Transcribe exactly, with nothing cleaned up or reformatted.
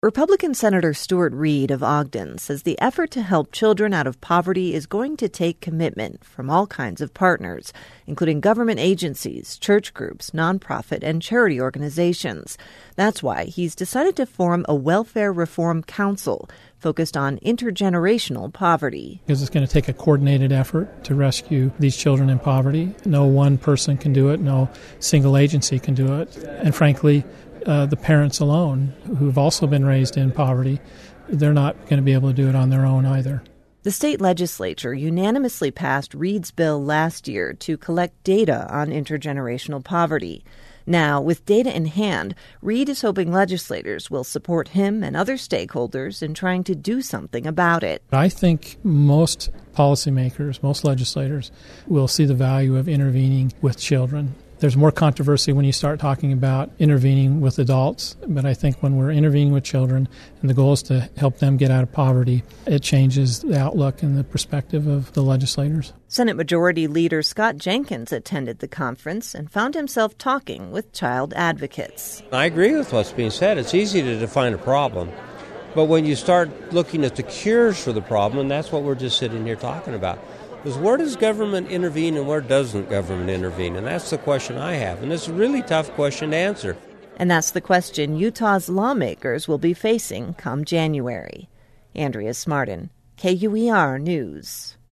Republican Senator Stuart Reed of Ogden says the effort to help children out of poverty is going to take commitment from all kinds of partners, including government agencies, church groups, nonprofit, and charity organizations. That's why he's decided to form a welfare reform council focused on intergenerational poverty. Because it's going to take a coordinated effort to rescue these children in poverty. No one person can do it. No single agency can do it. And frankly, Uh, the parents alone, who have also been raised in poverty, they're not going to be able to do it on their own either. The state legislature unanimously passed Reed's bill last year to collect data on intergenerational poverty. Now, with data in hand, Reed is hoping legislators will support him and other stakeholders in trying to do something about it. I think most policymakers, most legislators, will see the value of intervening with children. There's more controversy when you start talking about intervening with adults, but I think when we're intervening with children and the goal is to help them get out of poverty, it changes the outlook and the perspective of the legislators. Senate Majority Leader Scott Jenkins attended the conference and found himself talking with child advocates. I agree with what's being said. It's easy to define a problem, but when you start looking at the cures for the problem, and that's what we're just sitting here talking about, is where does government intervene and where doesn't government intervene? And that's the question I have. And it's a really tough question to answer. And that's the question Utah's lawmakers will be facing come January. Andrea Smartin, K U E R News.